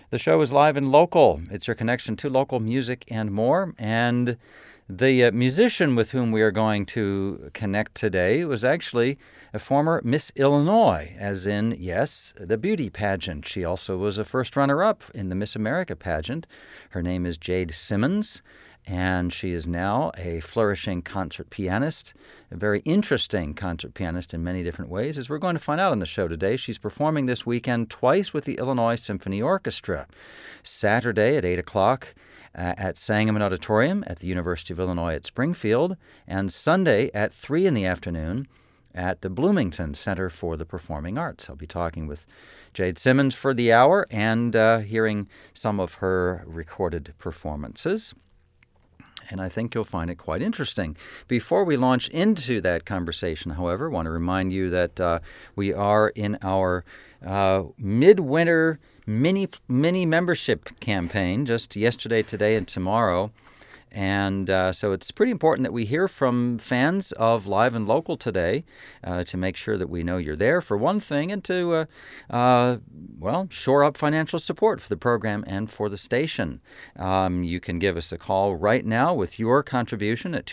The show is live and local. It's your connection to local music and more. And the musician with whom we are going to connect today was actually a former Miss Illinois, as in, yes, the beauty pageant. She also was a first runner-up in the Miss America pageant. Her name is Jade Simmons, and she is now a flourishing concert pianist, a very interesting concert pianist in many different ways. As we're going to find out on the show today, she's performing this weekend twice with the Illinois Symphony Orchestra. Saturday at 8 o'clock at Sangamon Auditorium at the University of Illinois at Springfield, and Sunday at 3 in the afternoon at the Bloomington Center for the Performing Arts. I'll be talking with Jade Simmons for the hour and hearing some of her recorded performances. And I think you'll find it quite interesting. Before we launch into that conversation, however, I want to remind you that we are in our midwinter mini membership campaign just yesterday, today, and tomorrow. And so it's pretty important that we hear from fans of Live and Local today to make sure that we know you're there, for one thing, and to, shore up financial support for the program and for the station. You can give us a call right now with your contribution at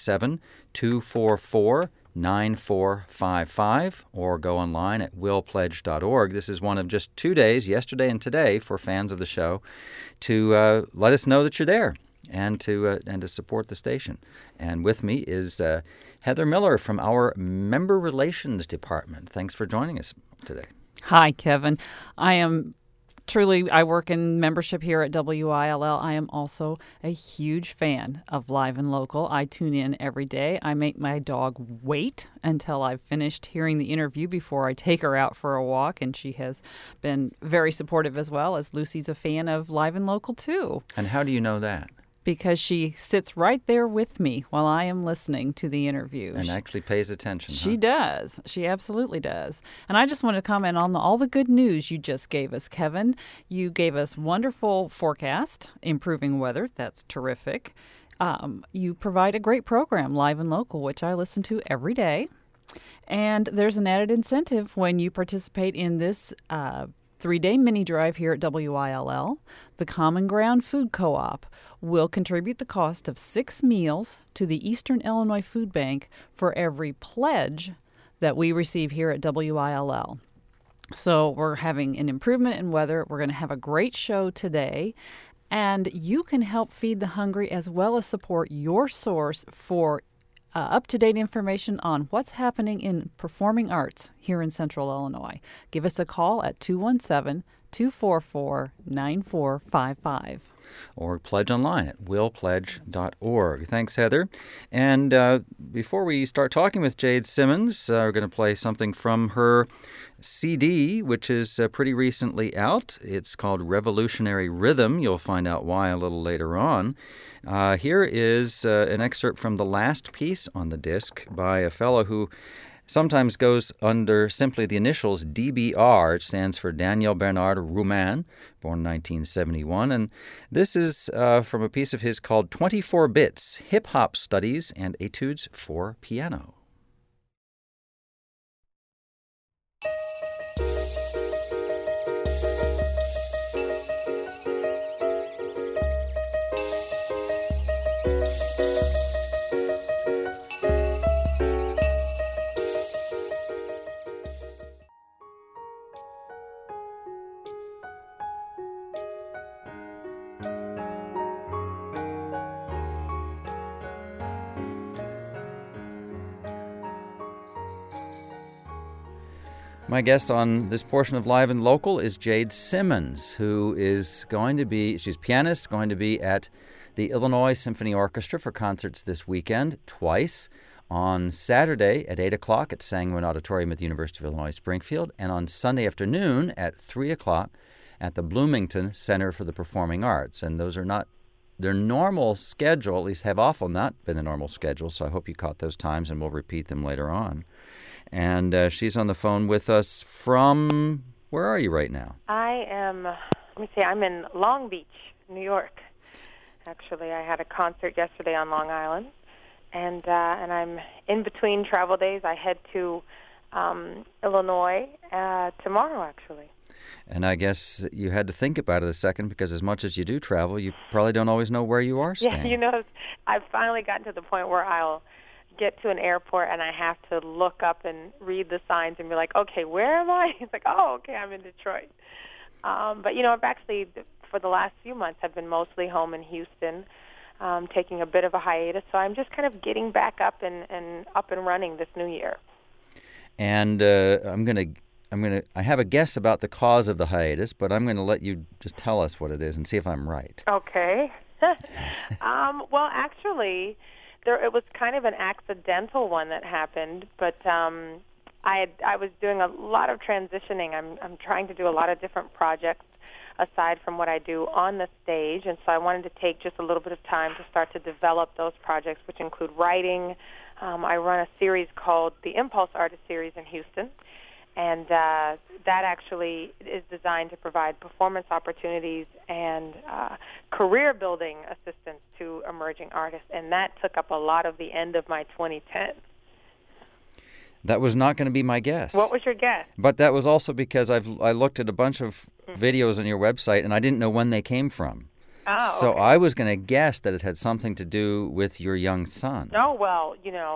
217-244-9455 or go online at willpledge.org. This is one of just 2 days, yesterday and today, for fans of the show to let us know that you're there and to support the station. And with me is Heather Miller from our Member Relations Department. Thanks for joining us today. Hi, Kevin. I work in membership here at WILL. I am also a huge fan of Live and Local. I tune in every day. I make my dog wait until I've finished hearing the interview before I take her out for a walk, and she has been very supportive as well, as Lucy's a fan of Live and Local too. And how do you know that? Because she sits right there with me while I am listening to the interview. And actually pays attention. She does. She absolutely does. And I just want to comment on all the good news you just gave us, Kevin. You gave us wonderful forecast, improving weather. That's terrific. You provide a great program, Live and Local, which I listen to every day. And there's an added incentive when you participate in this 3-day mini drive here at WILL. The Common Ground Food Co-op will contribute the cost of 6 meals to the Eastern Illinois Food Bank for every pledge that we receive here at WILL. So we're having an improvement in weather. We're going to have a great show today. And you can help feed the hungry as well as support your source for up-to-date information on what's happening in performing arts here in Central Illinois. Give us a call at 217-244-9455. Or pledge online at willpledge.org. Thanks, Heather. And before we start talking with Jade Simmons, we're going to play something from her CD, which is pretty recently out. It's called Revolutionary Rhythm. You'll find out why a little later on. Here is an excerpt from the last piece on the disc by a fellow who sometimes goes under simply the initials DBR. It stands for Daniel Bernard Rouman, born 1971. And this is from a piece of his called 24 Bits, Hip-Hop Studies and Etudes for Piano. My guest on this portion of Live and Local is Jade Simmons, who is she's pianist, going to be at the Illinois Symphony Orchestra for concerts this weekend, twice, on Saturday at 8 o'clock at Sangamon Auditorium at the University of Illinois Springfield, and on Sunday afternoon at 3 o'clock at the Bloomington Center for the Performing Arts. And those are not their normal schedule, at least have often not been the normal schedule, so I hope you caught those times, and we'll repeat them later on. And she's on the phone with us from, where are you right now? I'm in Long Beach, New York. Actually, I had a concert yesterday on Long Island, and I'm in between travel days. I head to Illinois tomorrow, actually. And I guess you had to think about it a second because as much as you do travel, you probably don't always know where you are staying. Yeah, I've finally gotten to the point where I'll get to an airport and I have to look up and read the signs and be like, okay, where am I? It's like, oh, okay, I'm in Detroit. But, I've actually, for the last few months, I've been mostly home in Houston, taking a bit of a hiatus. So I'm just kind of getting back up and running this new year. And I have a guess about the cause of the hiatus, but I'm going to let you just tell us what it is and see if I'm right. Okay. Well, actually, it was kind of an accidental one that happened, but I was doing a lot of transitioning. I'm trying to do a lot of different projects aside from what I do on the stage, and so I wanted to take just a little bit of time to start to develop those projects, which include writing. I run a series called the Impulse Artist Series in Houston, and that actually is designed to provide performance opportunities and career-building assistance to emerging artists, and that took up a lot of the end of my 2010. That was not going to be my guess. What was your guess? But that was also because I looked at a bunch of videos on your website, and I didn't know when they came from. Oh, so okay. I was going to guess that it had something to do with your young son. Oh, well,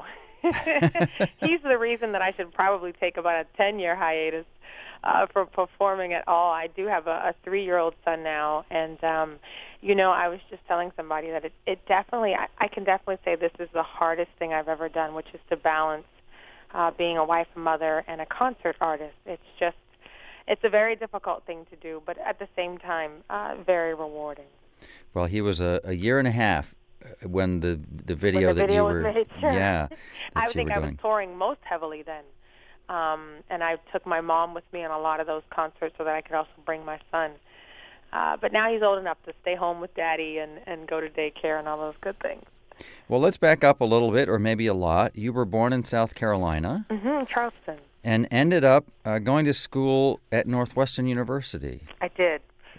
he's the reason that I should probably take about a 10-year hiatus for performing at all. I do have a 3-year-old son now, and, I was just telling somebody that it definitely, I can definitely say this is the hardest thing I've ever done, which is to balance being a wife, a mother, and a concert artist. It's a very difficult thing to do, but at the same time, very rewarding. Well, he was a year and a half when the video that you were... was made, sure. Yeah. I think I was touring most heavily then. And I took my mom with me on a lot of those concerts so that I could also bring my son. But now he's old enough to stay home with Daddy and go to daycare and all those good things. Well, let's back up a little bit, or maybe a lot. You were born in South Carolina. Mm-hmm, Charleston. And ended up going to school at Northwestern University. I did.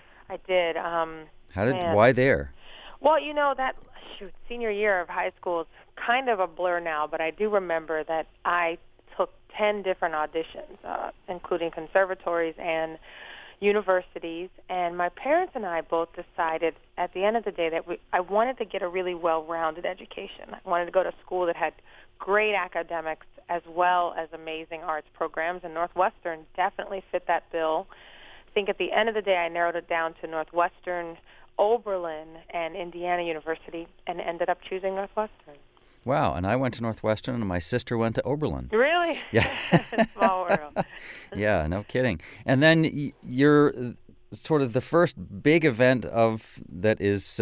Why there? Well, senior year of high school is kind of a blur now, but I do remember that I took 10 different auditions, including conservatories and universities, and my parents and I both decided at the end of the day that I wanted to get a really well-rounded education. I wanted to go to school that had great academics as well as amazing arts programs, and Northwestern definitely fit that bill. I think at the end of the day I narrowed it down to Northwestern, Oberlin, and Indiana University, and ended up choosing Northwestern. Wow, and I went to Northwestern, and my sister went to Oberlin. Really? Yeah. Small world. Yeah, no kidding. And then you're sort of the first big event that is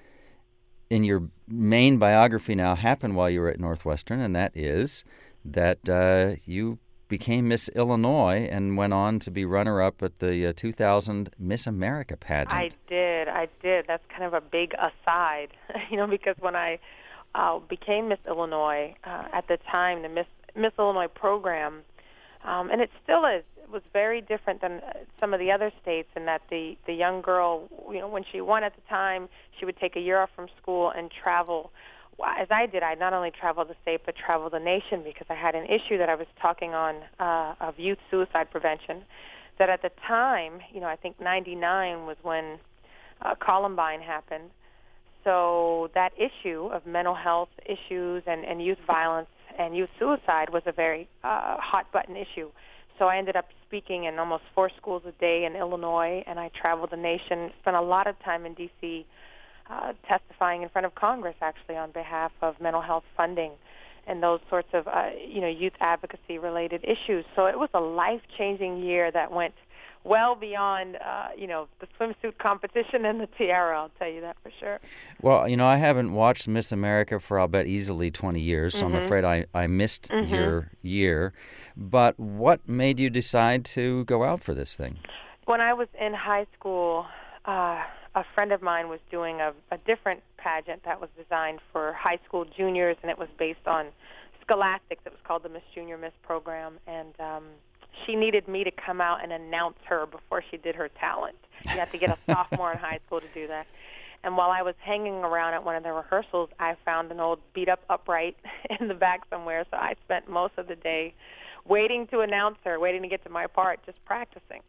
in your main biography now happened while you were at Northwestern, and that is that you became Miss Illinois and went on to be runner-up at the 2000 Miss America pageant. I did. That's kind of a big aside, because when I became Miss Illinois, at the time, the Miss Illinois program, and it still is, it was very different than some of the other states in that the young girl, when she won at the time, she would take a year off from school and travel. As I did, I not only traveled the state but traveled the nation because I had an issue that I was talking on of youth suicide prevention. That at the time, I think 99 was when Columbine happened. So that issue of mental health issues and youth violence and youth suicide was a very hot-button issue. So I ended up speaking in almost 4 schools a day in Illinois, and I traveled the nation, spent a lot of time in D.C., testifying in front of Congress, actually, on behalf of mental health funding and those sorts of, youth advocacy-related issues. So it was a life-changing year that went well beyond, the swimsuit competition and the tiara, I'll tell you that for sure. Well, I haven't watched Miss America for, I'll bet, easily 20 years, so I'm afraid I missed your year. But what made you decide to go out for this thing? When I was in high school, a friend of mine was doing a different pageant that was designed for high school juniors, and it was based on scholastics. It was called the Miss Junior Miss program, and she needed me to come out and announce her before she did her talent. You had to get a sophomore in high school to do that. And while I was hanging around at one of the rehearsals, I found an old beat-up upright in the back somewhere, so I spent most of the day waiting to announce her, waiting to get to my part, just practicing.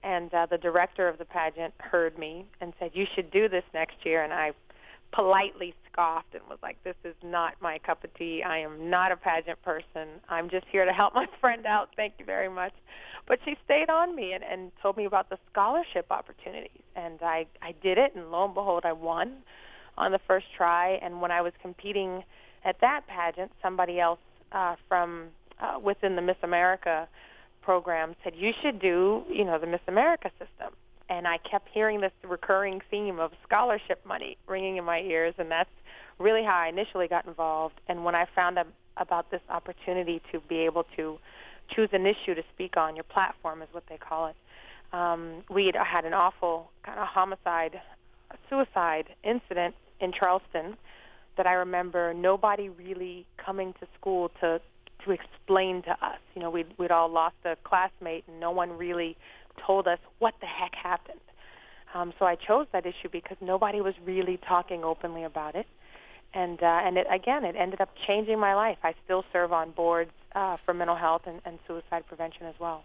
And the director of the pageant heard me and said, "You should do this next year." And I politely scoffed and was like, "This is not my cup of tea. I am not a pageant person. I'm just here to help my friend out. Thank you very much." But she stayed on me and told me about the scholarship opportunities. And I did it, and lo and behold, I won on the first try. And when I was competing at that pageant, somebody else from within the Miss America program said, "You should do, the Miss America system." And I kept hearing this recurring theme of scholarship money ringing in my ears, and that's really how I initially got involved. And when I found out about this opportunity to be able to choose an issue to speak on, your platform is what they call it, we had an awful kind of suicide incident in Charleston that I remember nobody really coming to school to explain to us. We'd all lost a classmate, and no one really told us what the heck happened. So I chose that issue because nobody was really talking openly about it. And it ended up changing my life. I still serve on boards for mental health and suicide prevention as well.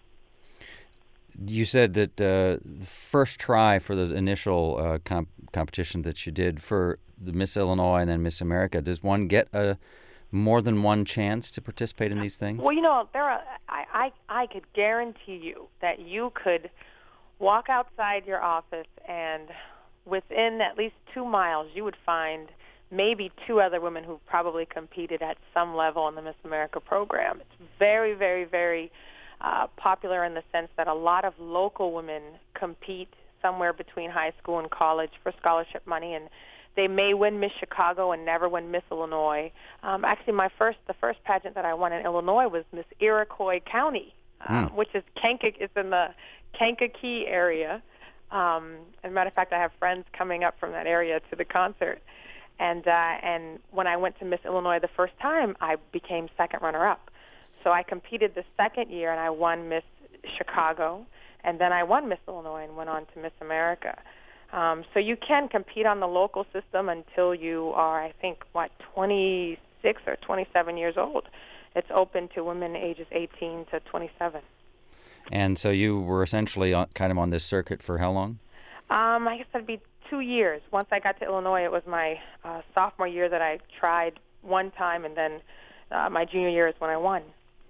You said that the first try for the initial competition that you did for the Miss Illinois and then Miss America, does one get more than one chance to participate in these things? Well, I could guarantee you that you could walk outside your office and within at least 2 miles you would find maybe 2 other women who probably competed at some level in the Miss America program. It's very, very, very popular in the sense that a lot of local women compete somewhere between high school and college for scholarship money, and they may win Miss Chicago and never win Miss Illinois. Actually, the first pageant that I won in Illinois was Miss Iroquois County, which is it's in the Kankakee area. As a matter of fact, I have friends coming up from that area to the concert. And when I went to Miss Illinois the first time, I became second runner-up. So I competed the second year, and I won Miss Chicago, and then I won Miss Illinois and went on to Miss America. So you can compete on the local system until you are, I think, 26 or 27 years old. It's open to women ages 18 to 27. And so you were essentially kind of on this circuit for how long? I guess that'd be 2 years. Once I got to Illinois, it was my sophomore year that I tried one time, and then my junior year is when I won.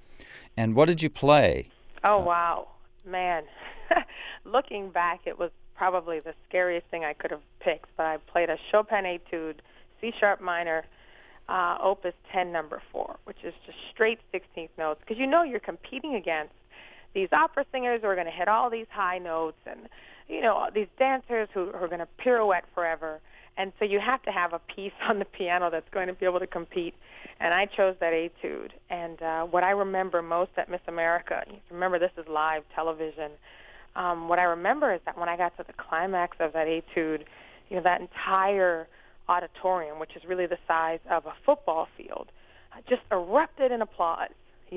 And what did you play? Oh, wow. Man. Looking back, it was probably the scariest thing I could have picked, but I played a Chopin Etude, C-sharp minor, Opus 10, number 4, which is just straight 16th notes, because you're competing against these opera singers who are going to hit all these high notes and, these dancers who are going to pirouette forever. And so you have to have a piece on the piano that's going to be able to compete. And I chose that etude. And what I remember most at Miss America, remember this is live television, what I remember is that when I got to the climax of that etude, that entire auditorium, which is really the size of a football field, just erupted in applause.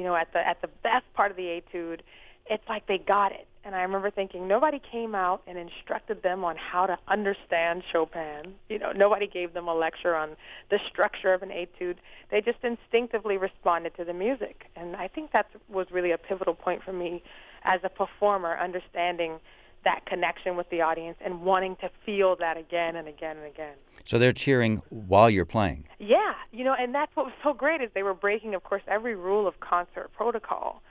At the best part of the etude, it's like they got it. And I remember thinking, nobody came out and instructed them on how to understand Chopin. Nobody gave them a lecture on the structure of an etude. They just instinctively responded to the music. And I think that was really a pivotal point for me as a performer, understanding that connection with the audience and wanting to feel that again and again and again. So they're cheering while you're playing. Yeah, and that's what was so great is they were breaking, of course, every rule of concert protocol.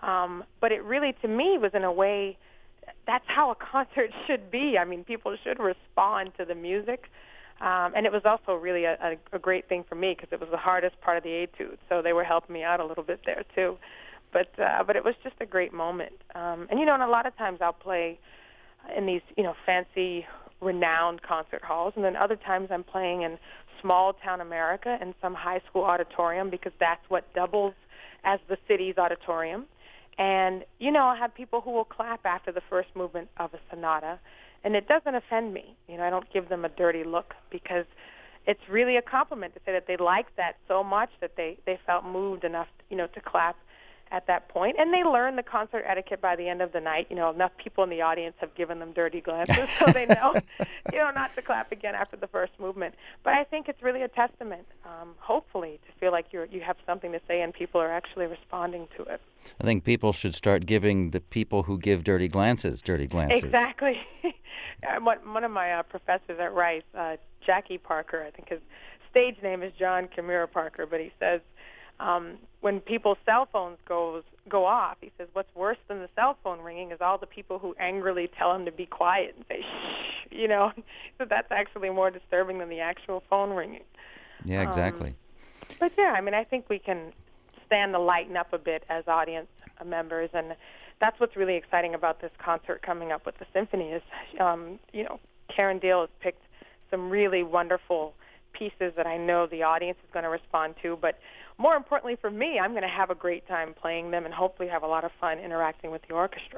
But it really, to me, was in a way, that's how a concert should be. I mean, people should respond to the music. And it was also really a great thing for me because it was the hardest part of the etude. So they were helping me out a little bit there, too. But it was just a great moment. And a lot of times I'll play in these, fancy, renowned concert halls. And then other times I'm playing in small-town America in some high school auditorium because that's what doubles as the city's auditorium. And, I'll have people who will clap after the first movement of a sonata, and it doesn't offend me. I don't give them a dirty look because it's really a compliment to say that they liked that so much that they felt moved enough, to clap at that point, and they learn the concert etiquette by the end of the night. Enough people in the audience have given them dirty glances, so they know, not to clap again after the first movement. But I think it's really a testament, hopefully, to feel like you have something to say and people are actually responding to it. I think people should start giving the people who give dirty glances. Exactly. One of my professors at Rice, Jackie Parker, I think his stage name is John Kimura Parker, but he says, when people's cell phones go off, he says, what's worse than the cell phone ringing is all the people who angrily tell him to be quiet and say, shh, so that's actually more disturbing than the actual phone ringing. Yeah, exactly. But yeah, I think we can stand to lighten up a bit as audience members, and that's what's really exciting about this concert coming up with the symphony is, Karen Dale has picked some really wonderful pieces that I know the audience is going to respond to, but more importantly for me, I'm going to have a great time playing them and hopefully have a lot of fun interacting with the orchestra.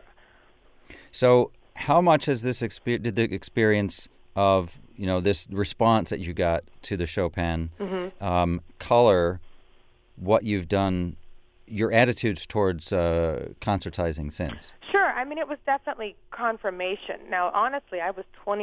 So how much has did the experience of, this response that you got to the Chopin color what you've done, your attitudes towards concertizing since? Sure. It was definitely confirmation. Now, honestly, I was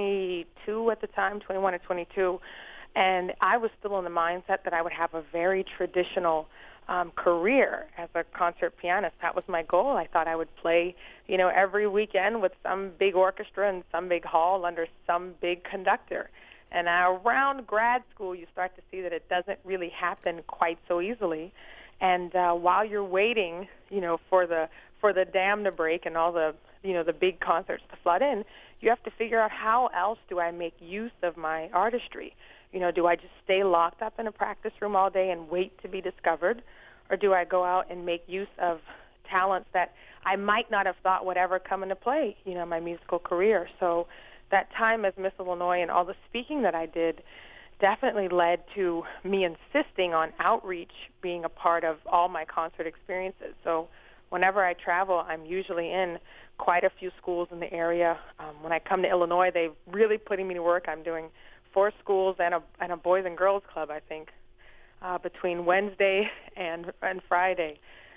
22 at the time, 21 or 22, and I was still in the mindset that I would have a very traditional career as a concert pianist. That was my goal. I thought I would play, every weekend with some big orchestra in some big hall under some big conductor. And around grad school, you start to see that it doesn't really happen quite so easily. And while you're waiting, for the dam to break and all the, the big concerts to flood in, you have to figure out how else do I make use of my artistry. Do I just stay locked up in a practice room all day and wait to be discovered? Or do I go out and make use of talents that I might not have thought would ever come into play, my musical career? So that time as Miss Illinois and all the speaking that I did definitely led to me insisting on outreach being a part of all my concert experiences. So whenever I travel, I'm usually in quite a few schools in the area. When I come to Illinois, they're really putting me to work. I'm doing 4 schools and a boys and girls club, I think, between Wednesday and Friday.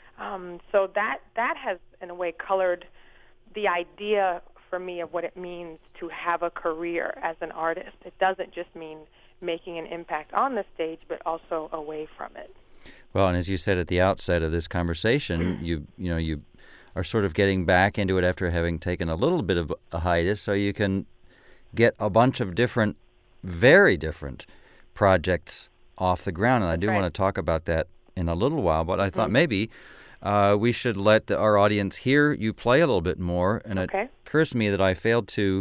So that has, in a way, colored the idea for me of what it means to have a career as an artist. It doesn't just mean making an impact on the stage, but also away from it. Well, and as you said at the outset of this conversation, you are sort of getting back into it after having taken a little bit of a hiatus, so you can get a bunch of very different projects off the ground. And I do want to talk about that in a little while, but I thought maybe we should let our audience hear you play a little bit more. And it occurs to me that I failed to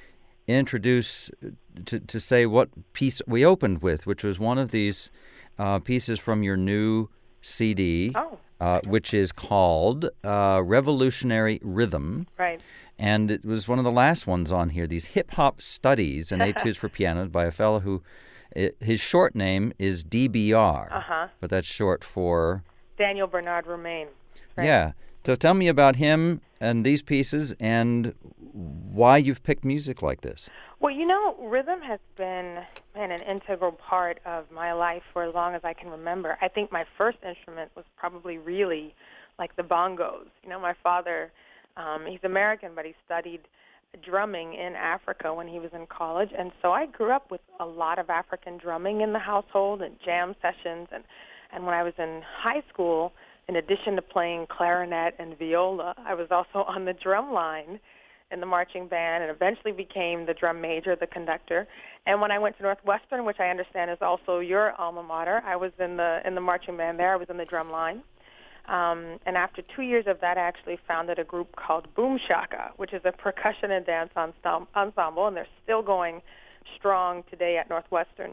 introduce, to say what piece we opened with, which was one of these pieces from your new CD, which is called Revolutionary Rhythm. Right. And it was one of the last ones on here, these hip-hop studies and etudes for piano by a fellow who, his short name is DBR, but that's short for... Daniel Bernard Romain. Right. Yeah. So tell me about him and these pieces and why you've picked music like this. Well, rhythm has been an integral part of my life for as long as I can remember. I think my first instrument was probably really like the bongos. My father, he's American, but he studied drumming in Africa when he was in college. And so I grew up with a lot of African drumming in the household and jam sessions. And when I was in high school, in addition to playing clarinet and viola, I was also on the drum line in the marching band and eventually became the drum major, the conductor. And when I went to Northwestern, which I understand is also your alma mater, I was in the marching band there. I was in the drum line. And after 2 years of that, I actually founded a group called Boom Shaka, which is a percussion and dance ensemble, and they're still going strong today at Northwestern.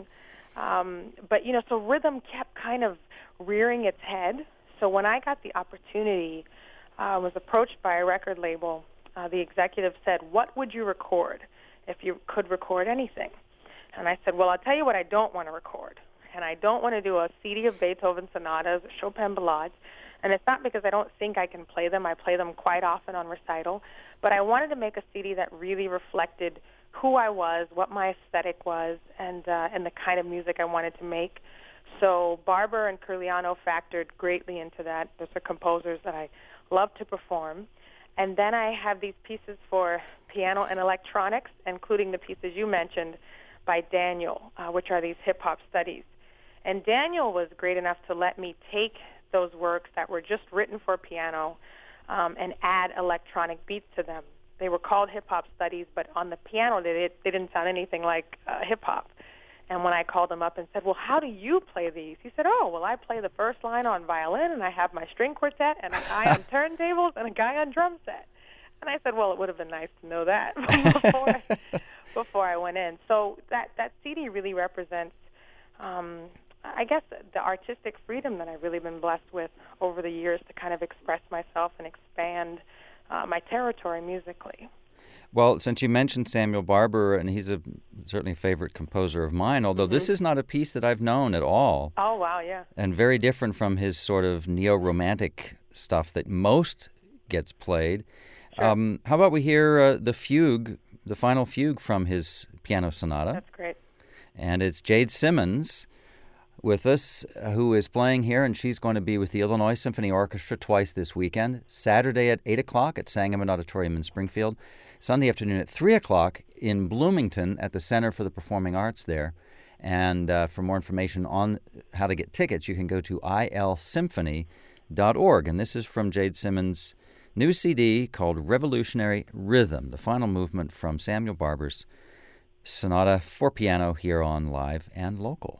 But, so rhythm kept kind of rearing its head. So when I got the opportunity, was approached by a record label, the executive said, what would you record if you could record anything? And I said, well, I'll tell you what I don't want to record. And I don't want to do a CD of Beethoven sonatas or Chopin ballades. And it's not because I don't think I can play them. I play them quite often on recital. But I wanted to make a CD that really reflected who I was, what my aesthetic was, and the kind of music I wanted to make. So Barber and Curliano factored greatly into that. Those are composers that I love to perform. And then I have these pieces for piano and electronics, including the pieces you mentioned by Daniel, which are these hip-hop studies. And Daniel was great enough to let me take those works that were just written for piano and add electronic beats to them. They were called hip-hop studies, but on the piano they didn't sound anything like hip-hop. And when I called him up and said, well, how do you play these? He said, oh, well, I play the first line on violin, and I have my string quartet, and a guy on turntables, and a guy on drum set. And I said, well, it would have been nice to know that before I went in. So that CD really represents, I guess, the artistic freedom that I've really been blessed with over the years to kind of express myself and expand my territory musically. Well, since you mentioned Samuel Barber, and he's certainly a favorite composer of mine, although this is not a piece that I've known at all. Oh, wow, yeah. And very different from his sort of neo-romantic stuff that most gets played. Sure. How about we hear the fugue, the final fugue from his piano sonata? That's great. And it's Jade Simmons with us, who is playing here, and she's going to be with the Illinois Symphony Orchestra twice this weekend. Saturday at 8 o'clock at Sangamon Auditorium in Springfield. Sunday afternoon at 3 o'clock in Bloomington at the Center for the Performing Arts there. And for more information on how to get tickets, you can go to ilsymphony.org. And this is from Jade Simmons' new CD called Revolutionary Rhythm, the final movement from Samuel Barber's Sonata for Piano here on Live and Local.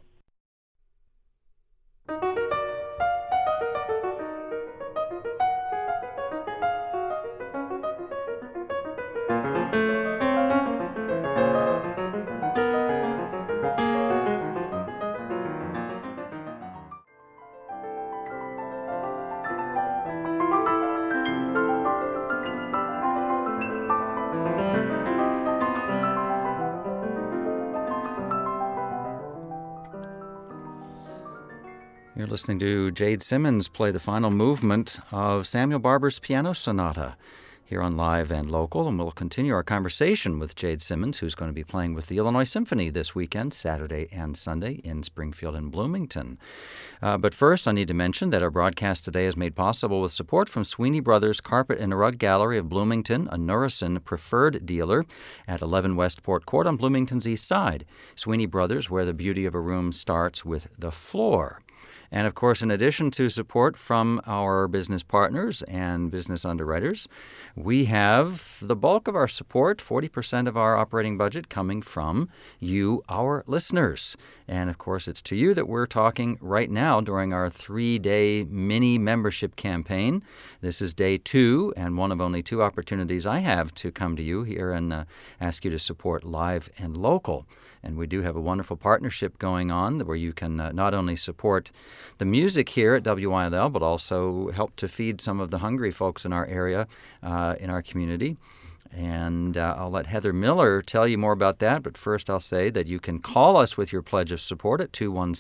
You're listening to Jade Simmons play the final movement of Samuel Barber's Piano Sonata here on Live and Local, and we'll continue our conversation with Jade Simmons, who's going to be playing with the Illinois Symphony this weekend, Saturday and Sunday, in Springfield and Bloomington. But first, I need to mention that our broadcast today is made possible with support from Sweeney Brothers Carpet and Rug Gallery of Bloomington, a Nurison preferred dealer at 11 Westport Court on Bloomington's east side. Sweeney Brothers, where the beauty of a room starts with the floor. And, of course, in addition to support from our business partners and business underwriters, we have the bulk of our support, 40% of our operating budget, coming from you, our listeners. And, of course, it's to you that we're talking right now during our 3-day mini membership campaign. This is day 2 and one of only 2 opportunities I have to come to you here and ask you to support Live and Local. And we do have a wonderful partnership going on where you can not only support the music here at WILL, but also help to feed some of the hungry folks in our area, in our community. And I'll let Heather Miller tell you more about that. But first I'll say that you can call us with your pledge of support at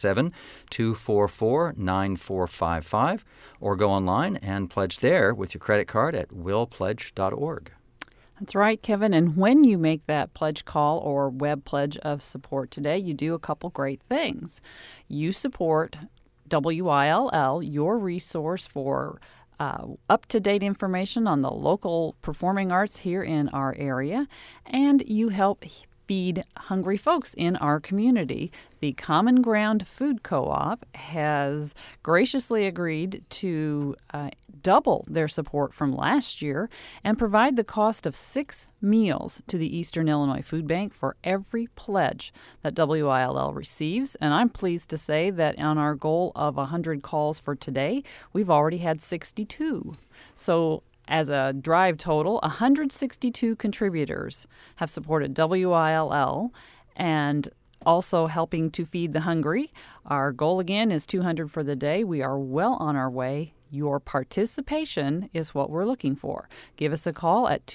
217-244-9455 or go online and pledge there with your credit card at willpledge.org. That's right, Kevin. And when you make that pledge call or web pledge of support today, you do a couple great things. You support WILL, your resource for up-to-date information on the local performing arts here in our area, and you help feed hungry folks in our community. The Common Ground Food Co-op has graciously agreed to double their support from last year and provide the cost of 6 meals to the Eastern Illinois Food Bank for every pledge that WILL receives. And I'm pleased to say that on our goal of 100 calls for today, we've already had 62. So as a drive total, 162 contributors have supported WILL and also helping to feed the hungry. Our goal again is 200 for the day. We are well on our way. Your participation is what we're looking for. Give us a call at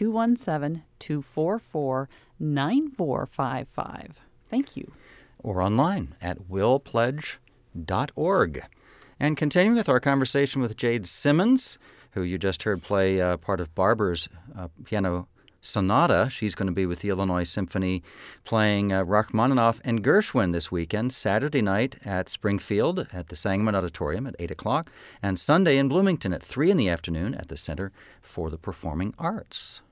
217-244-9455. Thank you. Or online at willpledge.org. And continuing with our conversation with Jade Simmons, who you just heard play part of Barber's piano Sonata. She's going to be with the Illinois Symphony playing Rachmaninoff and Gershwin this weekend, Saturday night at Springfield at the Sangamon Auditorium at 8 o'clock, and Sunday in Bloomington at 3 in the afternoon at the Center for the Performing Arts.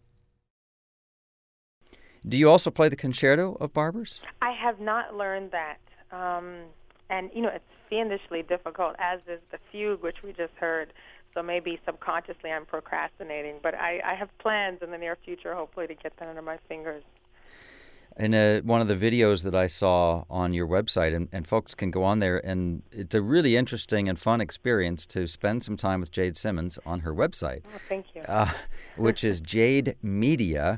Do you also play the concerto of Barber's? I have not learned that. And, it's fiendishly difficult, as is the fugue, which we just heard. So maybe subconsciously I'm procrastinating. But I have plans in the near future, hopefully, to get that under my fingers. In one of the videos that I saw on your website, and folks can go on there, and it's a really interesting and fun experience to spend some time with Jade Simmons on her website. Oh, thank you. Which is jademedia.com?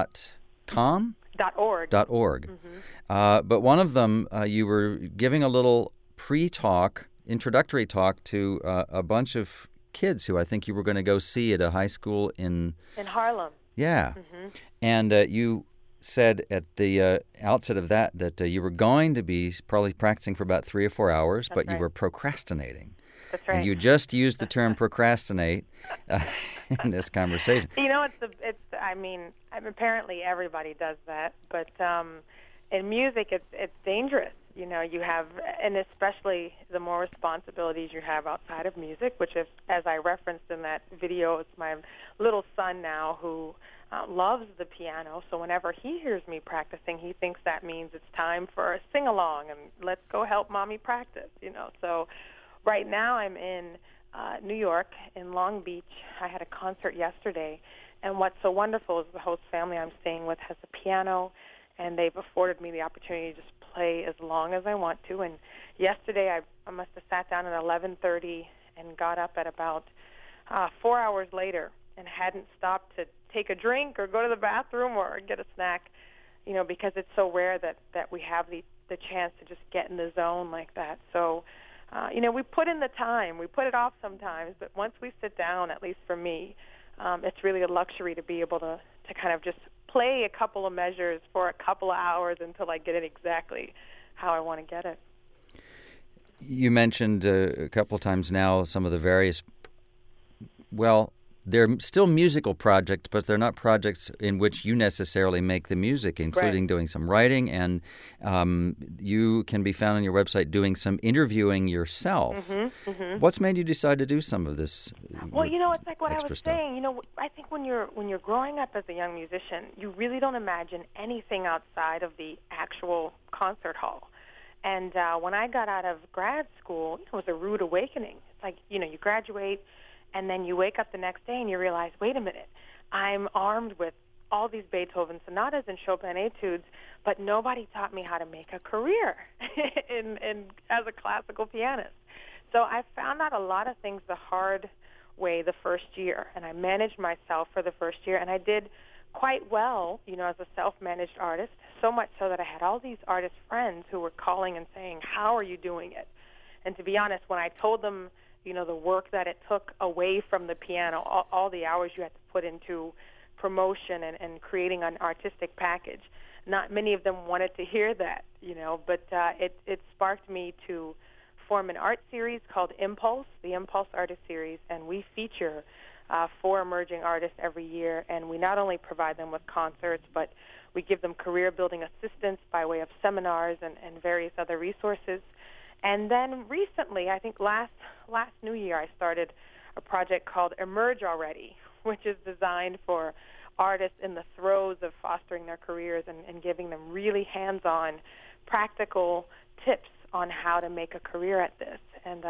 .org. Mm-hmm. But one of them, you were giving a little pre-talk, introductory talk to a bunch of kids who I think you were going to go see at a high school in Harlem. Yeah. Mm-hmm. And you said at the outset of that you were going to be probably practicing for about 3 or 4 hours, but you were procrastinating. That's right. And you just used the term procrastinate in this conversation. Apparently everybody does that, but in music it's dangerous. You have, and especially the more responsibilities you have outside of music, which is, as I referenced in that video, it's my little son now who loves the piano, so whenever he hears me practicing, he thinks that means it's time for a sing-along and let's go help mommy practice, So right now I'm in New York, in Long Beach. I had a concert yesterday, and what's so wonderful is the host family I'm staying with has a piano, and they've afforded me the opportunity to just play as long as I want to. And yesterday I must have sat down at 11:30 and got up at about 4 hours later and hadn't stopped to take a drink or go to the bathroom or get a snack, because it's so rare that we have the chance to just get in the zone like that. So, we put in the time. We put it off sometimes, but once we sit down, at least for me, it's really a luxury to be able to kind of just play a couple of measures for a couple of hours until I get it exactly how I want to get it. You mentioned a couple of times now some of the various, they're still musical projects, but they're not projects in which you necessarily make the music, including doing some writing, and you can be found on your website doing some interviewing yourself. Mm-hmm, mm-hmm. What's made you decide to do some of this? Well, it's like what I was stuff? saying. I think when you're growing up as a young musician, you really don't imagine anything outside of the actual concert hall. And when I got out of grad school, it was a rude awakening. It's like, you graduate, and then you wake up the next day and you realize, wait a minute, I'm armed with all these Beethoven sonatas and Chopin etudes, but nobody taught me how to make a career in as a classical pianist. So I found out a lot of things the hard way the first year, and I managed myself for the first year, and I did quite well, as a self-managed artist, so much so that I had all these artist friends who were calling and saying, how are you doing it? And to be honest, when I told them the work that it took away from the piano, all the hours you had to put into promotion and creating an artistic package. Not many of them wanted to hear that, but it sparked me to form an art series called Impulse, the Impulse Artist Series, and we feature 4 emerging artists every year, and we not only provide them with concerts, but we give them career-building assistance by way of seminars and various other resources. And then recently, I think last New Year, I started a project called Emerge Already, which is designed for artists in the throes of fostering their careers and giving them really hands-on, practical tips on how to make a career at this. And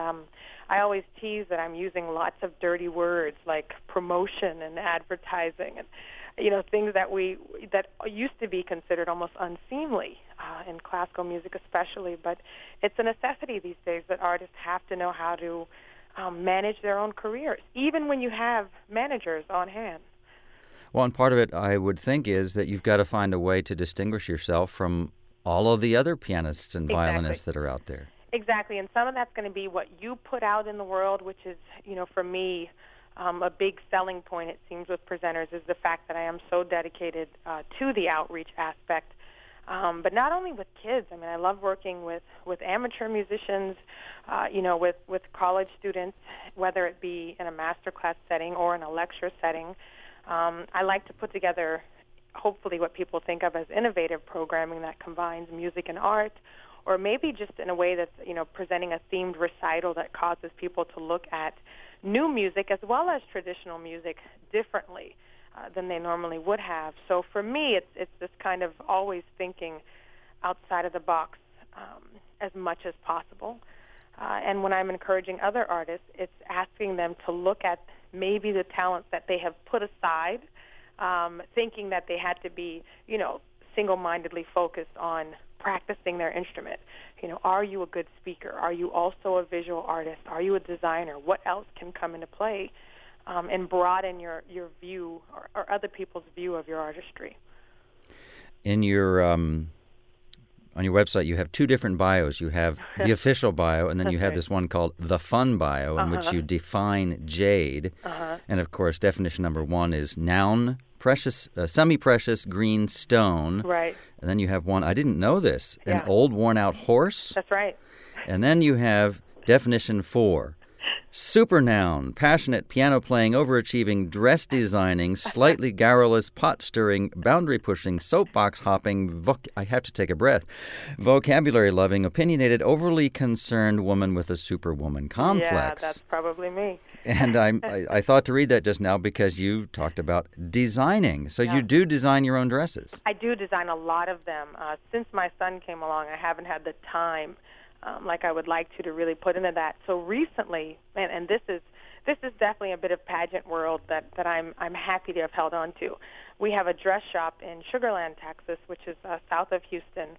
I always tease that I'm using lots of dirty words like promotion and advertising and things that used to be considered almost unseemly in classical music especially, but it's a necessity these days that artists have to know how to manage their own careers, even when you have managers on hand. Well, and part of it, I would think, is that you've got to find a way to distinguish yourself from all of the other pianists and violinists that are out there. Exactly, and some of that's going to be what you put out in the world, which is, for me, a big selling point, it seems, with presenters is the fact that I am so dedicated to the outreach aspect. But not only with kids. I mean, I love working with amateur musicians, with college students, whether it be in a master class setting or in a lecture setting. I like to put together, hopefully, what people think of as innovative programming that combines music and art, or maybe just in a way that's, presenting a themed recital that causes people to look at new music as well as traditional music differently than they normally would have. So for me, it's this kind of always thinking outside of the box as much as possible. And when I'm encouraging other artists, it's asking them to look at maybe the talents that they have put aside, thinking that they had to be, single-mindedly focused on practicing their instrument. Are you a good speaker? Are you also a visual artist? Are you a designer? What else can come into play and broaden your view or other people's view of your artistry? In your on your website, you have two different bios. You have the official bio, and then you have this one called the fun bio, in which you define jade. And of course, definition number one is noun, precious, semi-precious green stone. Right. And then you have one, I didn't know this, Yeah. an old worn-out horse. That's right. And then you have definition 4, super noun, passionate, piano-playing, overachieving, dress-designing, slightly garrulous, pot-stirring, boundary-pushing, soapbox-hopping, I have to take a breath, vocabulary-loving, opinionated, overly concerned woman with a superwoman complex. Yeah, that's probably me. And I thought to read that just now because you talked about designing. So you do design your own dresses. I do design a lot of them. Since my son came along, I haven't had the time like I would like to really put into that. So recently, and this is definitely a bit of pageant world that I'm happy to have held on to. We have a dress shop in Sugar Land, Texas, which is south of Houston,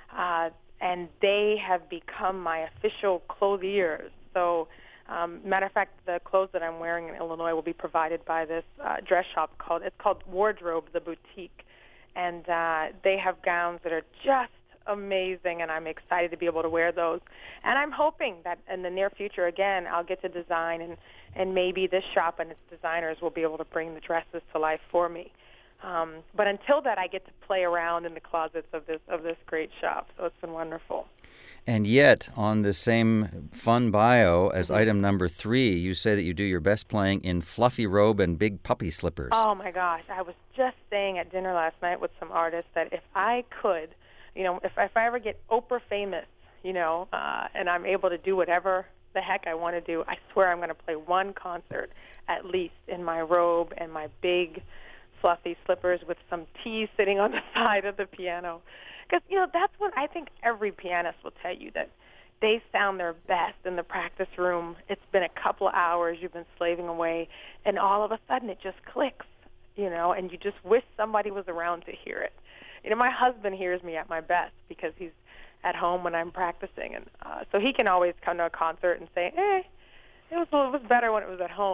and they have become my official clothiers. So, matter of fact, the clothes that I'm wearing in Illinois will be provided by this dress shop called Wardrobe the Boutique, and they have gowns that are just amazing, and I'm excited to be able to wear those. And I'm hoping that in the near future, again, I'll get to design, and maybe this shop and its designers will be able to bring the dresses to life for me. But until that, I get to play around in the closets of this great shop. So it's been wonderful. And yet, on the same fun bio as item number 3, you say that you do your best playing in fluffy robe and big puppy slippers. Oh, my gosh. I was just saying at dinner last night with some artists that if I could, if I ever get Oprah famous, and I'm able to do whatever the heck I want to do, I swear I'm going to play one concert at least in my robe and my big fluffy slippers with some tea sitting on the side of the piano. Because, that's what I think every pianist will tell you, that they sound their best in the practice room. It's been a couple of hours, you've been slaving away, and all of a sudden it just clicks, and you just wish somebody was around to hear it. My husband hears me at my best because he's at home when I'm practicing, and so he can always come to a concert and say, it was better when it was at home,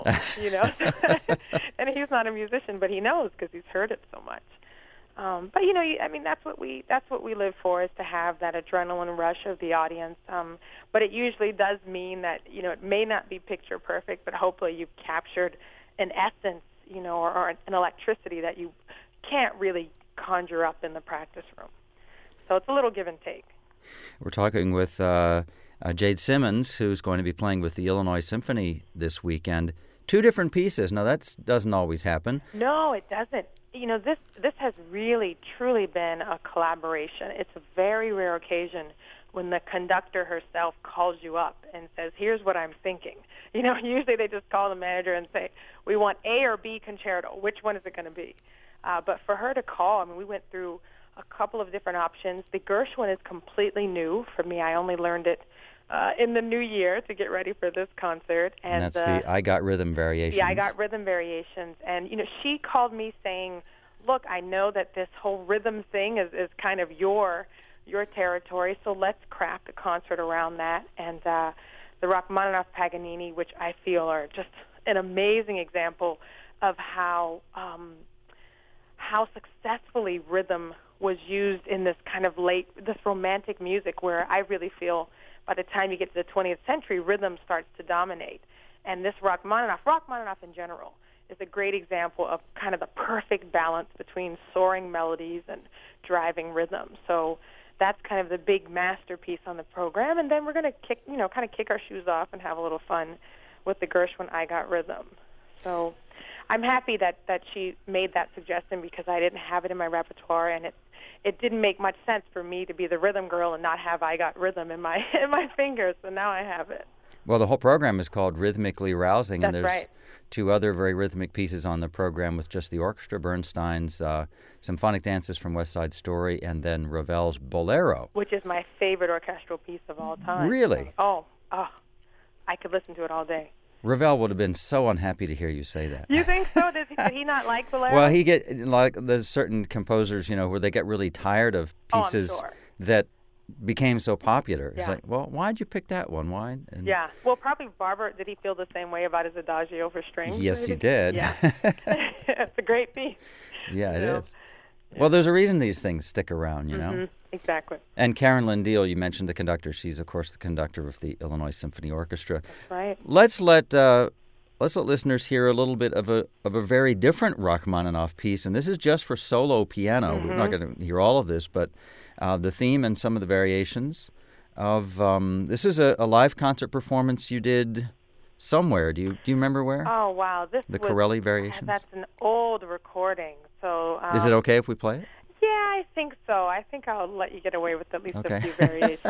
And he's not a musician, but he knows because he's heard it so much. But that's what we live for, is to have that adrenaline rush of the audience. But it usually does mean that it may not be picture perfect, but hopefully you've captured an essence, or an electricity that you can't really conjure up in the practice room. So it's a little give and take. We're talking with Jade Simmons, who's going to be playing with the Illinois Symphony this weekend. 2 different pieces. Now, that doesn't always happen. No, it doesn't. This has really, truly been a collaboration. It's a very rare occasion when the conductor herself calls you up and says, here's what I'm thinking. Usually they just call the manager and say, we want A or B concerto. Which one is it going to be? But for her to call, we went through a couple of different options. The Gershwin is completely new for me. I only learned it in the new year to get ready for this concert. And that's the I Got Rhythm Variations. Yeah, I Got Rhythm Variations. And, she called me saying, look, I know that this whole rhythm thing is kind of your territory, so let's craft a concert around that. And the Rachmaninoff Paganini, which I feel are just an amazing example of how successfully rhythm was used in this kind of this romantic music, where I really feel by the time you get to the 20th century, rhythm starts to dominate. And this Rachmaninoff in general, is a great example of kind of the perfect balance between soaring melodies and driving rhythm. So that's kind of the big masterpiece on the program. And then we're going to kick our shoes off and have a little fun with the Gershwin I Got Rhythm. So I'm happy that she made that suggestion because I didn't have it in my repertoire, and it didn't make much sense for me to be the rhythm girl and not have I Got Rhythm in my fingers. So now I have it. Well, the whole program is called Rhythmically Rousing, and That's there's right. two other very rhythmic pieces on the program with just the orchestra, Bernstein's Symphonic Dances from West Side Story, and then Ravel's Bolero. Which is my favorite orchestral piece of all time. Really? Oh, I could listen to it all day. Ravel would have been so unhappy to hear you say that. You think so? Did he not like Bolero? Well, he get like there's certain composers, where they get really tired of pieces I'm sure. that became so popular. It's Yeah. like, well, why'd you pick that one? Why? And Yeah. Well, probably Barber, did he feel the same way about his Adagio for strings? yes, he maybe? did. Yeah. It's a great piece. Yeah, it know. is. Well, there's a reason these things stick around, know. Exactly. And Karen Lynn-Deal, you mentioned the conductor. She's, of course, the conductor of the Illinois Symphony Orchestra. Right. Let's let listeners hear a little bit of a very different Rachmaninoff piece, and this is just for solo piano. We're not going to hear all of this, but the theme and some of the variations of this is a live concert performance you did somewhere. Do you remember where? Oh, wow. The Corelli variations? That's an old recording. So Is it okay if we play it? Yeah, I think so. I think I'll let you get away with at least Okay. a few variations.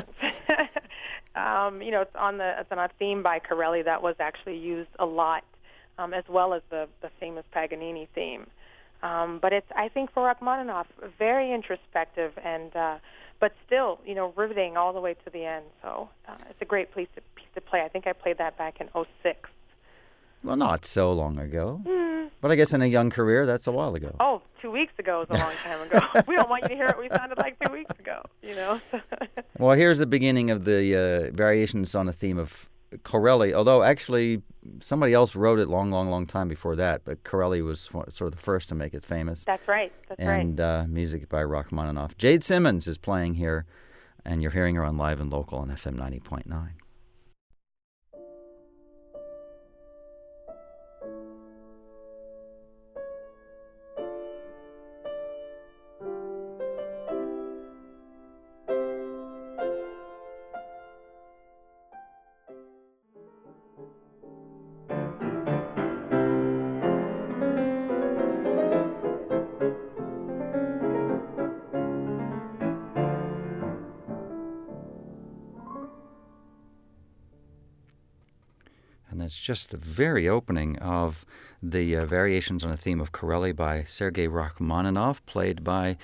It's on a theme by Corelli that was actually used a lot, as well as the famous Paganini theme. But it's, I think, for Rachmaninoff, very introspective and but still, riveting all the way to the end. So it's a great piece to play. I think I played that back in '06. Well, not so long ago. But I guess in a young career, that's a while ago. Oh, 2 weeks ago is a long time ago. We don't want you to hear what we sounded like 2 weeks ago, Well, here's the beginning of the variations on a theme of Corelli, although actually somebody else wrote it long time before that, but Corelli was sort of the first to make it famous. That's right. And music by Rachmaninoff. Jade Simmons is playing here, and you're hearing her on Live and Local on FM 90.9. And that's just the very opening of the variations on a theme of Corelli by Sergei Rachmaninoff, played by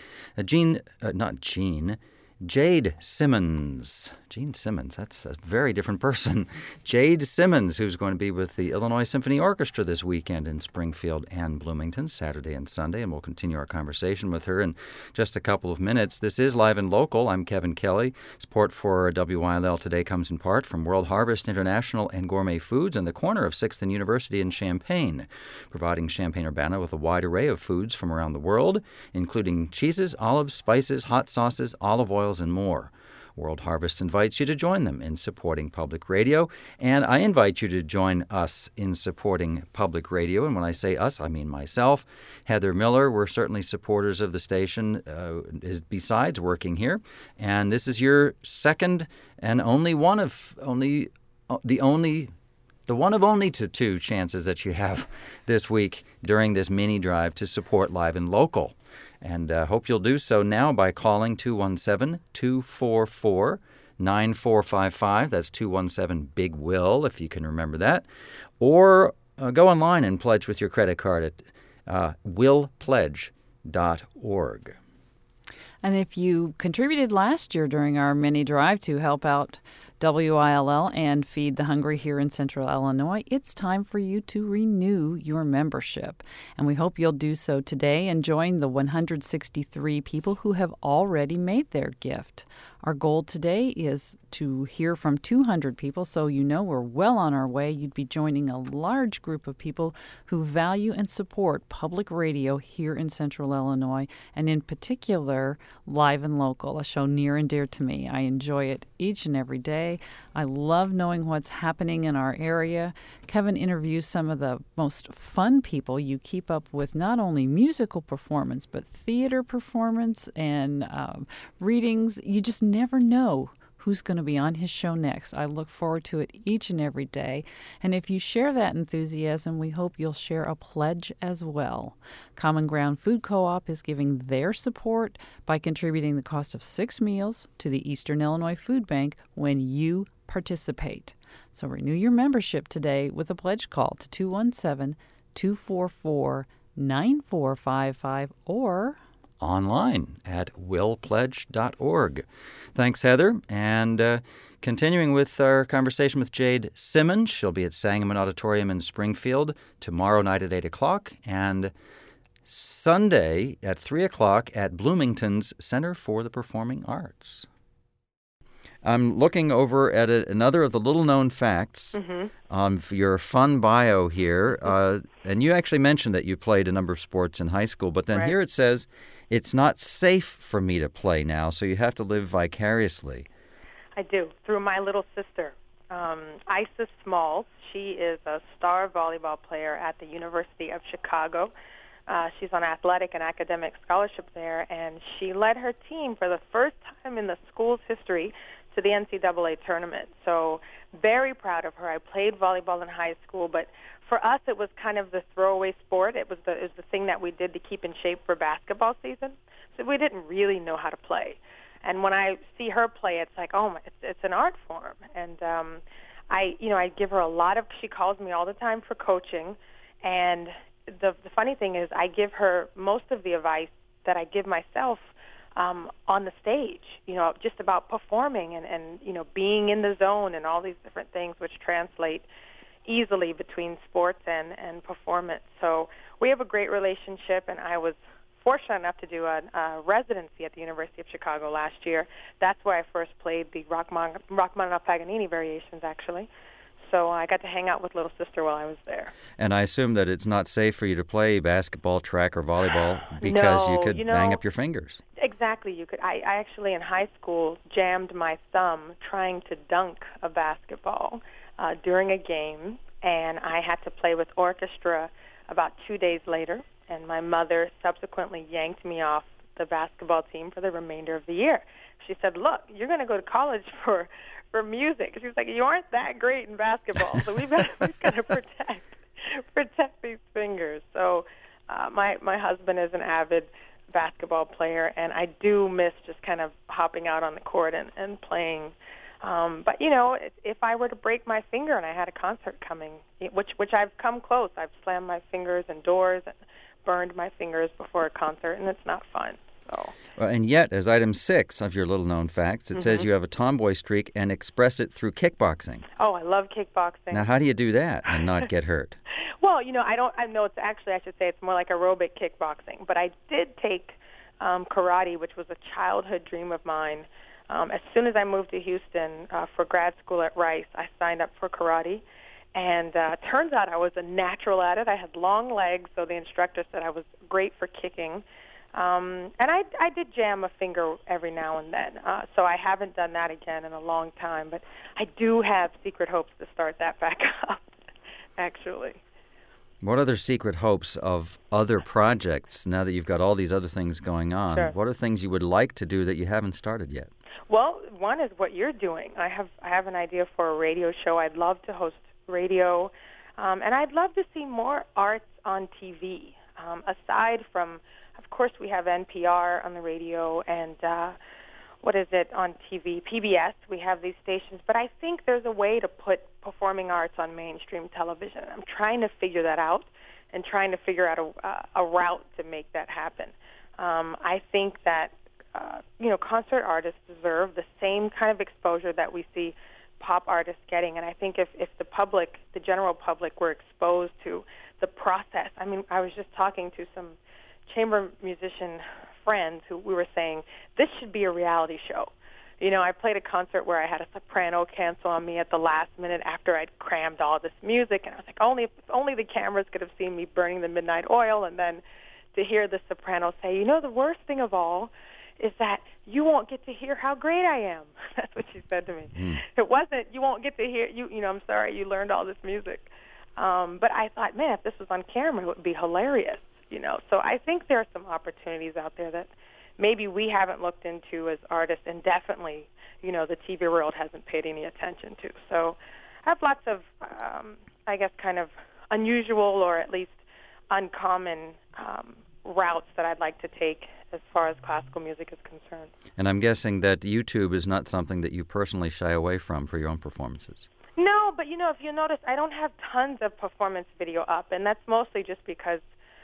Jade Simmons. Gene Simmons, that's a very different person. Jade Simmons, who's going to be with the Illinois Symphony Orchestra this weekend in Springfield and Bloomington, Saturday and Sunday, and we'll continue our conversation with her in just a couple of minutes. This is Live and Local. I'm Kevin Kelly. Support for WYLL today comes in part from World Harvest International and Gourmet Foods in the corner of 6th and University in Champaign, providing Champaign-Urbana with a wide array of foods from around the world, including cheeses, olives, spices, hot sauces, olive oils, and more. World Harvest invites you to join them in supporting public radio, and I invite you to join us in supporting public radio. And when I say us, I mean myself, Heather Miller. We're certainly supporters of the station besides working here, and this is your second and only one of only two chances that you have this week during this mini drive to support Live and Local. And hope you'll do so now by calling 217-244-9455. That's 217-BIG-WILL, if you can remember that. Or go online and pledge with your credit card at willpledge.org. And if you contributed last year during our mini drive to help out WILL and Feed the Hungry here in Central Illinois, it's time for you to renew your membership. And we hope you'll do so today and join the 163 people who have already made their gift. Our goal today is to hear from 200 people, so we're well on our way. You'd be joining a large group of people who value and support public radio here in Central Illinois, and in particular, Live and Local, a show near and dear to me. I enjoy it each and every day. I love knowing what's happening in our area. Kevin interviews some of the most fun people you keep up with, not only musical performance, but theater performance and readings. You just never know who's going to be on his show next. I look forward to it each and every day. And if you share that enthusiasm, we hope you'll share a pledge as well. Common Ground Food Co-op is giving their support by contributing the cost of 6 meals to the Eastern Illinois Food Bank when you participate. So renew your membership today with a pledge call to 217-244-9455 or online at willpledge.org. Thanks, Heather. And continuing with our conversation with Jade Simmons, she'll be at Sangamon Auditorium in Springfield tomorrow night at 8 o'clock and Sunday at 3 o'clock at Bloomington's Center for the Performing Arts. I'm looking over at another of the little-known facts for your fun bio here. And you actually mentioned that you played a number of sports in high school, but then here it says, it's not safe for me to play now, so you have to live vicariously. I do, through my little sister, Isis Smalls. She is a star volleyball player at the University of Chicago. She's on athletic and academic scholarship there, and she led her team for the first time in the school's history to the NCAA tournament. So very proud of her. I played volleyball in high school, but for us it was kind of the throwaway sport. It was the thing that we did to keep in shape for basketball season. So we didn't really know how to play. And when I see her play, it's like, oh my, it's an art form. And I give her a lot of. She calls me all the time for coaching, and the funny thing is, I give her most of the advice that I give myself on the stage, just about performing and being in the zone and all these different things which translate easily between sports and performance. So we have a great relationship, and I was fortunate enough to do a residency at the University of Chicago last year. That's where I first played the Rachmaninoff Paganini variations, actually. So I got to hang out with little sister while I was there. And I assume that it's not safe for you to play basketball, track, or volleyball because you could bang up your fingers. Exactly. You could. I actually, in high school, jammed my thumb trying to dunk a basketball during a game, and I had to play with orchestra about 2 days later, and my mother subsequently yanked me off the basketball team for the remainder of the year. She said, look, you're going to go to college for music. She was like, you aren't that great in basketball, so we've got to protect these fingers. So my husband is an avid basketball player, and I do miss just kind of hopping out on the court and playing. But if I were to break my finger and I had a concert coming, which I've come close, I've slammed my fingers in doors and burned my fingers before a concert, and it's not fun. So. Well, and yet, as item 6 of your little-known facts, it says you have a tomboy streak and express it through kickboxing. Oh, I love kickboxing. Now, how do you do that and not get hurt? Well, I know it's actually, I should say it's more like aerobic kickboxing. But I did take karate, which was a childhood dream of mine. As soon as I moved to Houston for grad school at Rice, I signed up for karate. And turns out I was a natural at it. I had long legs, so the instructor said I was great for kicking. And I did jam a finger every now and then, so I haven't done that again in a long time. But I do have secret hopes to start that back up, actually. What other secret hopes of other projects, now that you've got all these other things going on? Sure. What are things you would like to do that you haven't started yet? Well, one is what you're doing. I have an idea for a radio show. I'd love to host radio, and I'd love to see more arts on TV, aside from, of course, we have NPR on the radio and, on TV? PBS. We have these stations. But I think there's a way to put performing arts on mainstream television. I'm trying to figure that out and trying to figure out a route to make that happen. I think that, concert artists deserve the same kind of exposure that we see pop artists getting. And I think if the general public were exposed to the process. I mean, I was just talking to some chamber musician friends who we were saying, this should be a reality show. I played a concert where I had a soprano cancel on me at the last minute after I'd crammed all this music, and I was like, if only the cameras could have seen me burning the midnight oil, and then to hear the soprano say, the worst thing of all is that you won't get to hear how great I am. That's what she said to me. It wasn't, you won't get to hear, I'm sorry, you learned all this music. But I thought, man, if this was on camera, it would be hilarious. So I think there are some opportunities out there that maybe we haven't looked into as artists, and definitely, the TV world hasn't paid any attention to. So I have lots of, I guess, kind of unusual or at least uncommon routes that I'd like to take as far as classical music is concerned. And I'm guessing that YouTube is not something that you personally shy away from for your own performances. No, but if you notice, I don't have tons of performance video up, and that's mostly just because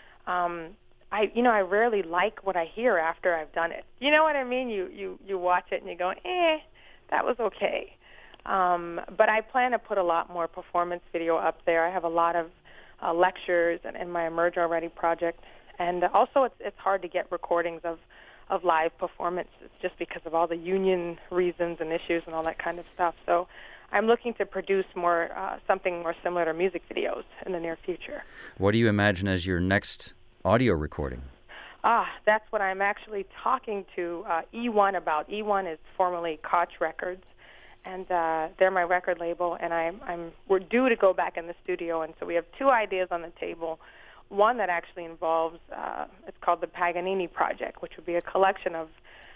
I rarely like what I hear after I've done it. You know what I mean? You watch it and you go, that was okay. But I plan to put a lot more performance video up there. I have a lot of lectures and my Emerge Already project, and also it's hard to get recordings of live performances just because of all the union reasons and issues and all that kind of stuff. So I'm looking to produce more something more similar to music videos in the near future. What do you imagine as your next audio recording? That's what I'm actually talking to E1 about. E1 is formerly Koch Records, and they're my record label, and we're due to go back in the studio, and so we have two ideas on the table. One that actually involves, it's called the Paganini Project, which would be a collection of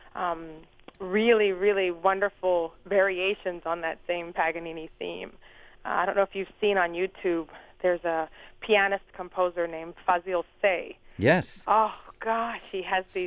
really, really wonderful variations on that same Paganini theme. I don't know if you've seen on YouTube, there's a pianist-composer named Fazil Say. Yes. Oh, gosh, he has these,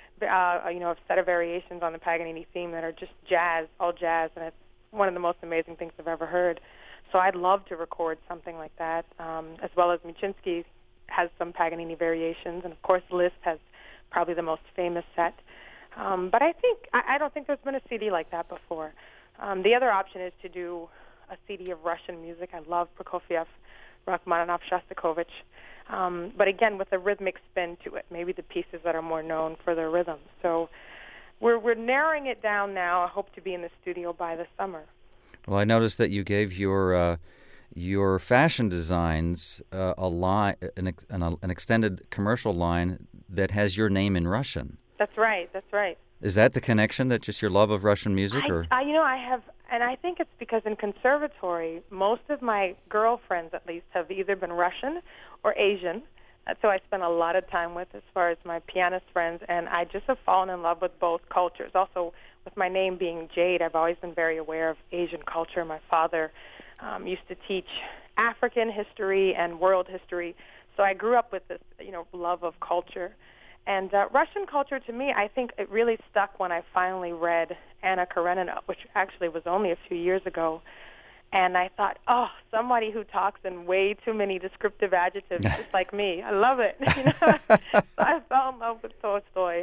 a set of variations on the Paganini theme that are just jazz, all jazz, and it's one of the most amazing things I've ever heard. So I'd love to record something like that, as well as Michinsky has some Paganini variations, and of course Liszt has probably the most famous set. But I don't think there's been a CD like that before. The other option is to do a CD of Russian music. I love Prokofiev, Rachmaninoff, Shostakovich, but again with a rhythmic spin to it. Maybe the pieces that are more known for their rhythms. So we're narrowing it down now. I hope to be in the studio by the summer. Well, I noticed that you gave your fashion designs a line, an extended commercial line that has your name in Russian. That's right. Is that the connection? That just your love of Russian music, or? I have, and I think it's because in conservatory, most of my girlfriends, at least, have either been Russian or Asian. That's who I spent a lot of time with, as far as my pianist friends, and I just have fallen in love with both cultures. Also, with my name being Jade, I've always been very aware of Asian culture. My father used to teach African history and world history, so I grew up with this, love of culture. And Russian culture, to me, I think it really stuck when I finally read Anna Karenina, which actually was only a few years ago. And I thought, somebody who talks in way too many descriptive adjectives, just like me. I love it. So I fell in love with Tolstoy,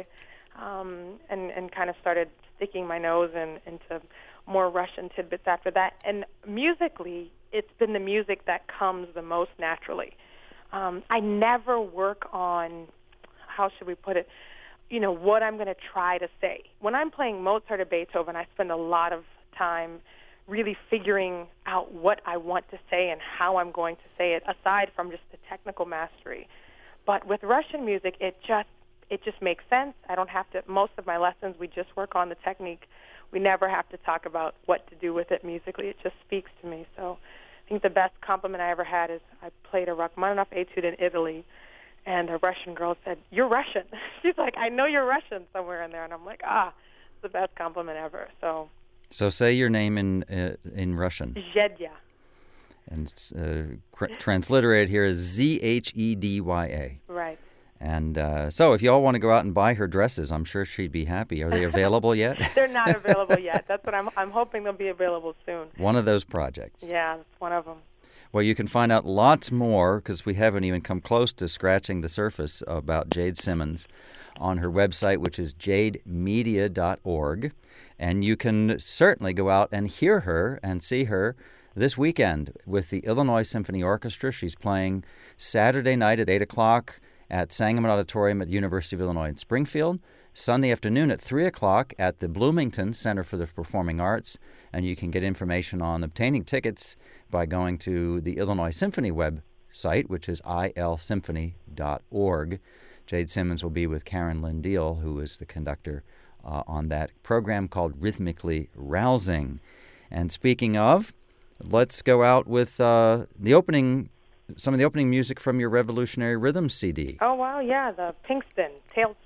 and kind of started sticking my nose into more Russian tidbits after that. And musically, it's been the music that comes the most naturally. I never work on, how should we put it, what I'm going to try to say. When I'm playing Mozart or Beethoven, I spend a lot of time really figuring out what I want to say and how I'm going to say it, aside from just the technical mastery. But with Russian music, it just makes sense. I don't have to, most of my lessons, we just work on the technique. We never have to talk about what to do with it musically. It just speaks to me. So I think the best compliment I ever had is I played a Rachmaninoff etude in Italy, and a Russian girl said, "You're Russian." She's like, "I know you're Russian," somewhere in there. And I'm like, it's the best compliment ever. So say your name in Russian. Zhedya. And transliterated here is Zhedya. Right. And so if you all want to go out and buy her dresses, I'm sure she'd be happy. Are they available yet? They're not available yet. That's what I'm hoping they'll be available soon. One of those projects. Yeah, that's one of them. Well, you can find out lots more, because we haven't even come close to scratching the surface about Jade Simmons, on her website, which is jademedia.org. And you can certainly go out and hear her and see her this weekend with the Illinois Symphony Orchestra. She's playing Saturday night at 8 o'clock at Sangamon Auditorium at the University of Illinois in Springfield, Sunday afternoon at 3 o'clock at the Bloomington Center for the Performing Arts. And you can get information on obtaining tickets by going to the Illinois Symphony website, which is ilsymphony.org. Jade Simmons will be with Karen Lynn Deal, who is the conductor on that program called Rhythmically Rousing. And speaking of, let's go out with some of the opening music from your Revolutionary Rhythms CD. Oh, wow, yeah, the Pink Spin, Tailspin.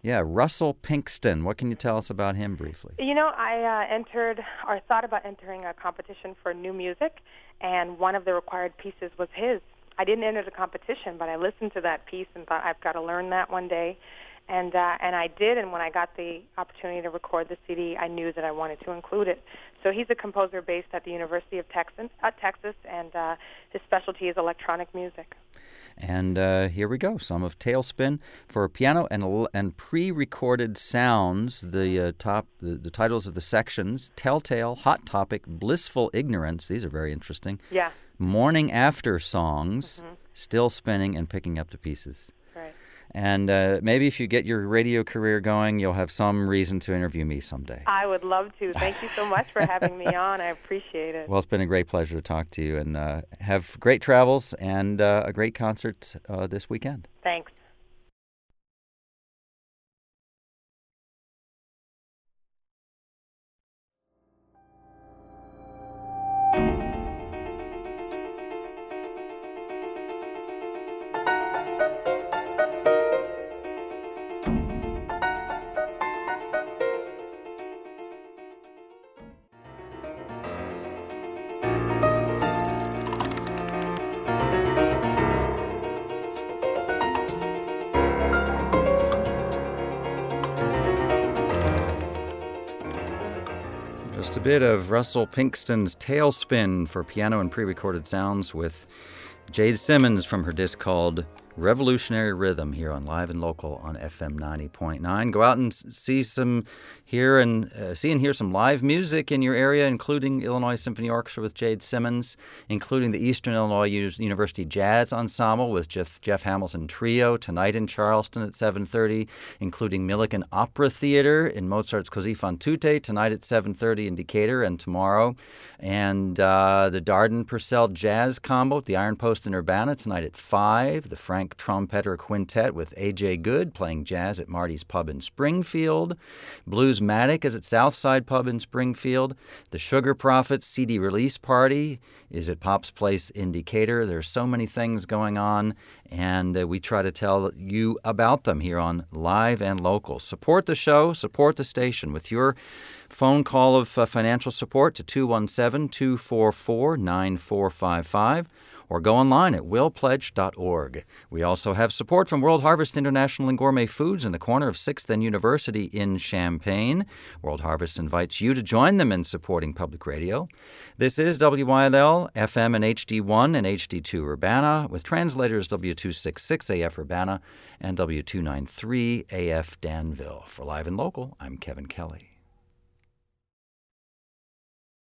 Yeah, Russell Pinkston. What can you tell us about him briefly? I entered or thought about entering a competition for new music, and one of the required pieces was his. I didn't enter the competition, but I listened to that piece and thought I've got to learn that one day. And I did, and when I got the opportunity to record the CD, I knew that I wanted to include it. So he's a composer based at the University of Texas, and his specialty is electronic music. And here we go, some of Tailspin for piano and pre-recorded sounds. The titles of the sections: Telltale, Hot Topic, Blissful Ignorance. These are very interesting. Yeah. Morning After Songs, Still Spinning, and Picking Up the Pieces. Right. And maybe if you get your radio career going, you'll have some reason to interview me someday. I would love to. Thank you so much for having me on. I appreciate it. Well, it's been a great pleasure to talk to you, and have great travels and a great concert this weekend. Thanks. Just a bit of Russell Pinkston's Tailspin for piano and pre-recorded sounds with Jade Simmons from her disc called Revolutionary Rhythm here on Live and Local on FM 90.9. Go out and see and hear some live music in your area, including Illinois Symphony Orchestra with Jade Simmons, including the Eastern Illinois University Jazz Ensemble with Jeff Hamilton Trio tonight in Charleston at 7:30, including Millikan Opera Theater in Mozart's Così fan tutte tonight at 7:30 in Decatur and tomorrow, and the Darden Purcell Jazz Combo at the Iron Post in Urbana tonight at 5, the Frank Trompeter Quintet with A.J. Good playing jazz at Marty's Pub in Springfield. Bluesmatic is at Southside Pub in Springfield. The Sugar Prophets CD release party is at Pop's Place in Decatur. There's so many things going on, and we try to tell you about them here on Live and Local. Support the show, support the station with your phone call of financial support to 217-244-9455. Or go online at willpledge.org. We also have support from World Harvest International and Gourmet Foods in the corner of 6th and University in Champaign. World Harvest invites you to join them in supporting public radio. This is WYLL, FM and HD1 and HD2 Urbana, with translators W266 AF Urbana and W293 AF Danville. For Live and Local, I'm Kevin Kelly.